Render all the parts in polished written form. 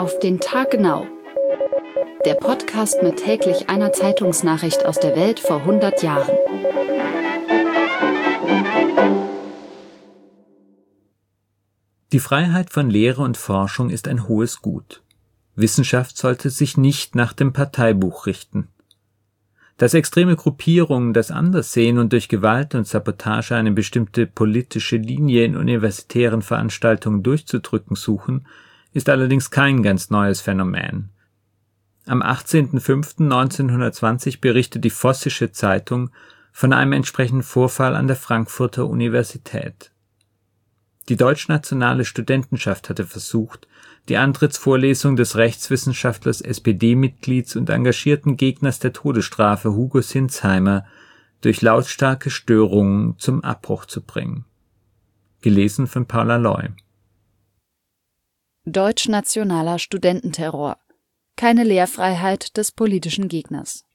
Auf den Tag genau. Der Podcast mit täglich einer Zeitungsnachricht aus der Welt vor 100 Jahren. Die Freiheit von Lehre und Forschung ist ein hohes Gut. Wissenschaft sollte sich nicht nach dem Parteibuch richten. Dass extreme Gruppierungen das anders sehen und durch Gewalt und Sabotage eine bestimmte politische Linie in universitären Veranstaltungen durchzudrücken suchen, ist allerdings kein ganz neues Phänomen. Am 18.05.1920 berichtet die Vossische Zeitung von einem entsprechenden Vorfall an der Frankfurter Universität. Die deutschnationale Studentenschaft hatte versucht, die Antrittsvorlesung des Rechtswissenschaftlers, SPD-Mitglieds und engagierten Gegners der Todesstrafe Hugo Sinzheimer durch lautstarke Störungen zum Abbruch zu bringen. Gelesen von Paula Loy. Deutschnationaler Studententerror. Keine Lehrfreiheit des politischen Gegners.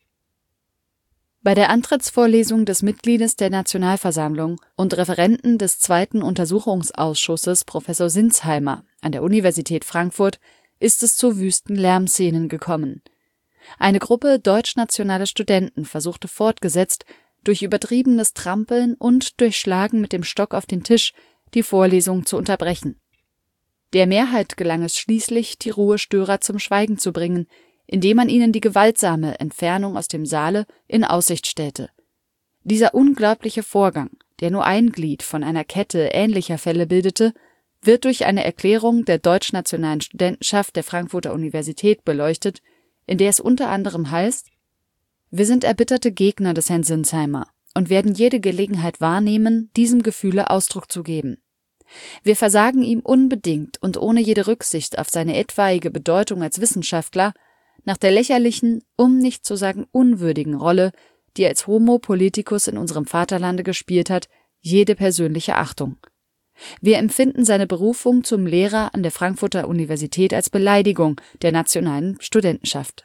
Bei der Antrittsvorlesung des Mitgliedes der Nationalversammlung und Referenten des zweiten Untersuchungsausschusses Professor Sinzheimer an der Universität Frankfurt ist es zu wüsten Lärmszenen gekommen. Eine Gruppe deutschnationaler Studenten versuchte fortgesetzt, durch übertriebenes Trampeln und durch Schlagen mit dem Stock auf den Tisch die Vorlesung zu unterbrechen. Der Mehrheit gelang es schließlich, die Ruhestörer zum Schweigen zu bringen, indem man ihnen die gewaltsame Entfernung aus dem Saale in Aussicht stellte. Dieser unglaubliche Vorgang, der nur ein Glied von einer Kette ähnlicher Fälle bildete, wird durch eine Erklärung der Deutschnationalen Studentenschaft der Frankfurter Universität beleuchtet, in der es unter anderem heißt: Wir sind erbitterte Gegner des Herrn Sinzheimer und werden jede Gelegenheit wahrnehmen, diesem Gefühle Ausdruck zu geben. Wir versagen ihm unbedingt und ohne jede Rücksicht auf seine etwaige Bedeutung als Wissenschaftler nach der lächerlichen, um nicht zu sagen unwürdigen Rolle, die er als Homo politicus in unserem Vaterlande gespielt hat, jede persönliche Achtung. Wir empfinden seine Berufung zum Lehrer an der Frankfurter Universität als Beleidigung der nationalen Studentenschaft.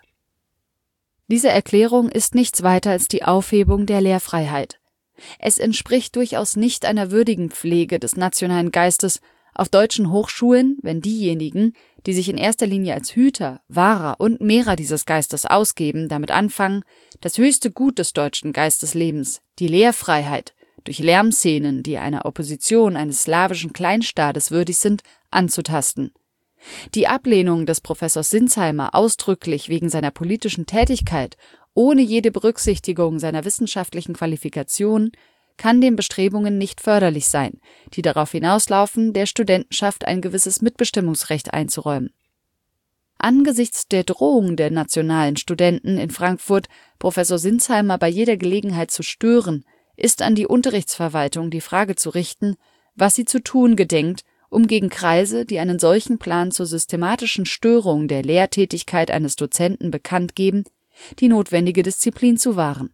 Diese Erklärung ist nichts weiter als die Aufhebung der Lehrfreiheit. Es entspricht durchaus nicht einer würdigen Pflege des nationalen Geistes auf deutschen Hochschulen, wenn diejenigen, die sich in erster Linie als Hüter, Wahrer und Mehrer dieses Geistes ausgeben, damit anfangen, das höchste Gut des deutschen Geisteslebens, die Lehrfreiheit, durch Lärmszenen, die einer Opposition eines slawischen Kleinstaates würdig sind, anzutasten. Die Ablehnung des Professors Sinzheimer ausdrücklich wegen seiner politischen Tätigkeit, ohne jede Berücksichtigung seiner wissenschaftlichen Qualifikation, kann den Bestrebungen nicht förderlich sein, die darauf hinauslaufen, der Studentenschaft ein gewisses Mitbestimmungsrecht einzuräumen. Angesichts der Drohung der nationalen Studenten in Frankfurt, Professor Sinzheimer bei jeder Gelegenheit zu stören, ist an die Unterrichtsverwaltung die Frage zu richten, was sie zu tun gedenkt, um gegen Kreise, die einen solchen Plan zur systematischen Störung der Lehrtätigkeit eines Dozenten bekannt geben, die notwendige Disziplin zu wahren.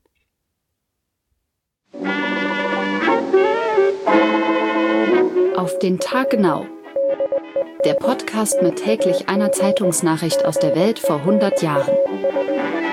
Auf den Tag genau. Der Podcast mit täglich einer Zeitungsnachricht aus der Welt vor 100 Jahren.